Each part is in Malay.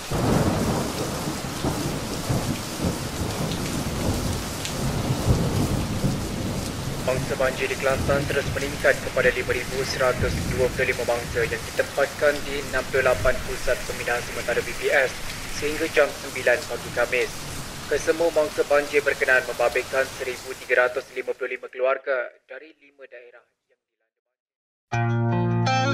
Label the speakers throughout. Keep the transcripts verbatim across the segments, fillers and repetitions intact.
Speaker 1: Mangsa banjir di Kelantan terus meningkat kepada lima ribu seratus dua puluh lima mangsa yang ditempatkan di enam puluh lapan pusat pemindahan sementara B P S sehingga jam sembilan pagi Khamis. Kesemua mangsa banjir berkenaan membabitkan seribu tiga ratus lima puluh lima keluarga dari lima daerah yang dilanda banjir.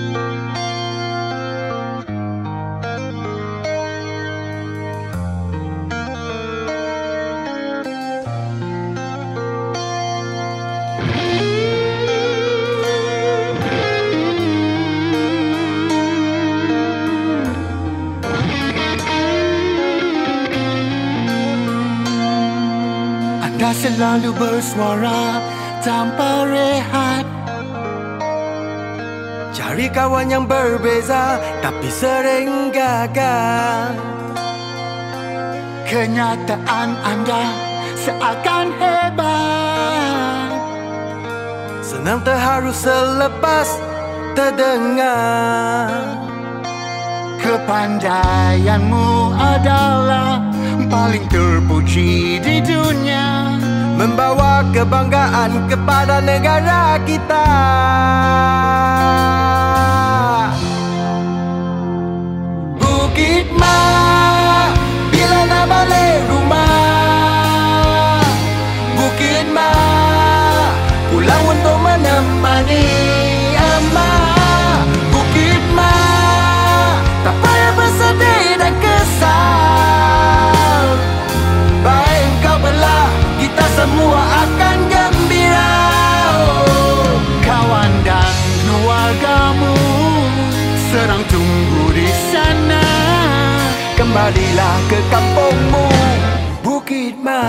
Speaker 2: Anda selalu bersuara tanpa rehat, cari kawan yang berbeza tapi sering gagal. Kenyataan anda seakan hebat, senang terharu selepas terdengar. Kepandaianmu adalah paling terpuji di dunia, membawa kebanggaan kepada negara kita. Bukit Ma, bila nak balik rumah. Bukit Ma, pulang untuk menemani emak. Bukit Ma, tak payah bersedih dan kesal. Baik kau belah, kita semua akan gembira. Oh, kawan dan keluargamu sedang tunggu di sana. Kembalilah ke kampungmu, Bukit Ma.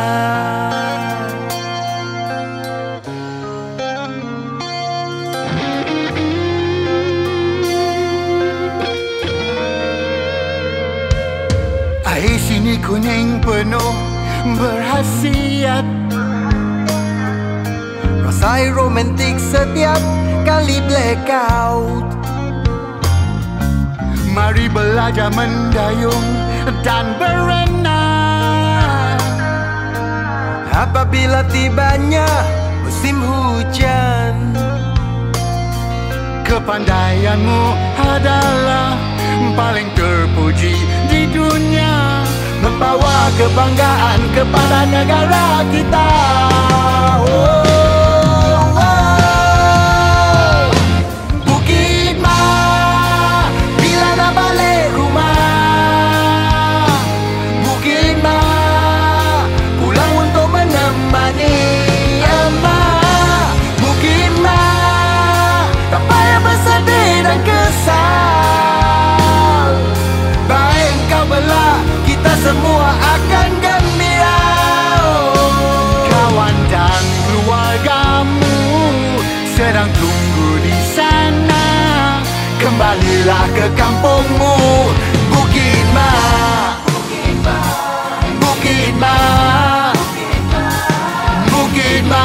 Speaker 2: Air sini kuning penuh berhasiat, rasai romantik setiap kali blackout. Mari belajar mendayung dan berenang apabila tibanya musim hujan. Kepandaianmu adalah paling terpuji di dunia, membawa kebanggaan kepada negara kita. Oh, oh. Bukit Ma, bila nak balik rumah. Bukit Ma, pulang untuk menemani emak. Bukit Ma, tak payah bersedih dan kesal. Baik kau belah, kita semua akan gembira. Oh, kawan dan keluargamu sedang tunggu di sana. Kembalilah ke kampungmu, Bukit Ma. Bukit Ma, Bukit Ma, Bukit Ma.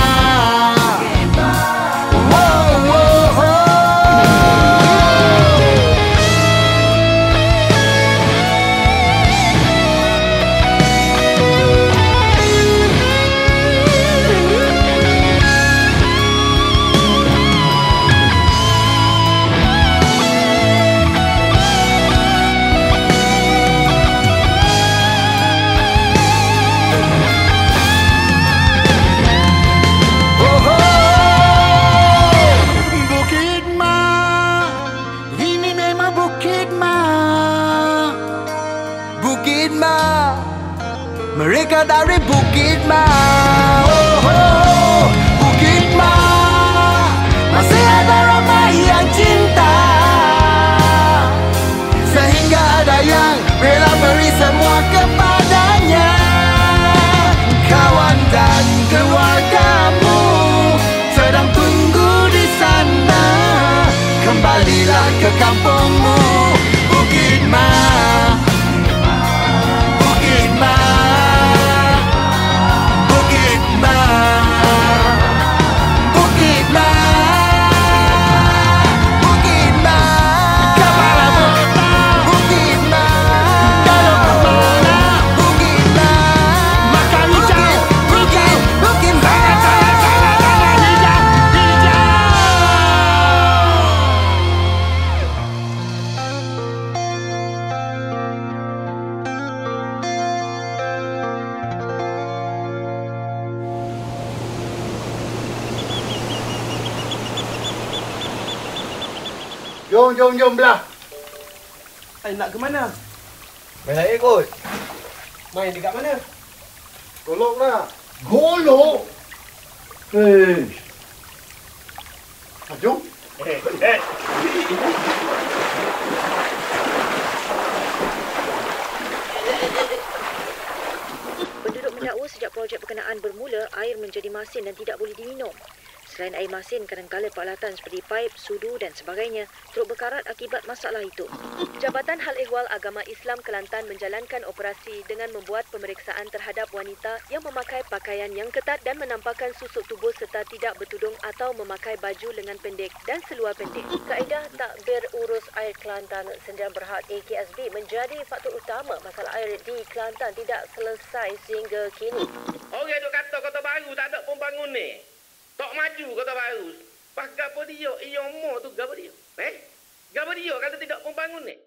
Speaker 2: Mereka dari Bukit Ma. Oh, oh, Bukit Ma, masih ada ramai yang cinta, sehingga ada yang rela beri semua kepadanya. Kawan dan keluargamu sedang tunggu di sana. Kembalilah ke kampungmu, Bukit Ma. Bukit Ma, Bukit Ma, Bukit Ma, Bukit Ma. Bukit Ma, Bukit Ma. Jom, jom, jom belah.
Speaker 3: Ai nak ke mana?
Speaker 4: Main air kot.
Speaker 3: Main dekat mana?
Speaker 2: Golok lah. Golok? Hei. Ah, jom.
Speaker 3: Eh, eh.
Speaker 5: Penduduk mendakwa sejak projek berkenaan bermula, air menjadi masin dan tidak boleh diminum. Selain air masin, kadangkala peralatan seperti paip, sudu dan sebagainya turut berkarat akibat masalah itu. Jabatan Hal Ehwal Agama Islam Kelantan menjalankan operasi dengan membuat pemeriksaan terhadap wanita yang memakai pakaian yang ketat dan menampakkan susuk tubuh serta tidak bertudung atau memakai baju lengan pendek dan seluar pendek. Kaedah takbir urus air Kelantan Sdn Berhad A K S B menjadi faktor utama masalah air di Kelantan tidak selesai sehingga kini.
Speaker 6: Orang duk kata Kota Baru tak ada pembangun ni. Tak maju Kota Baru. Pas gapo dia, ia umur tu gapo dia? Eh? Gapo dia kalau tidak pembangun ni?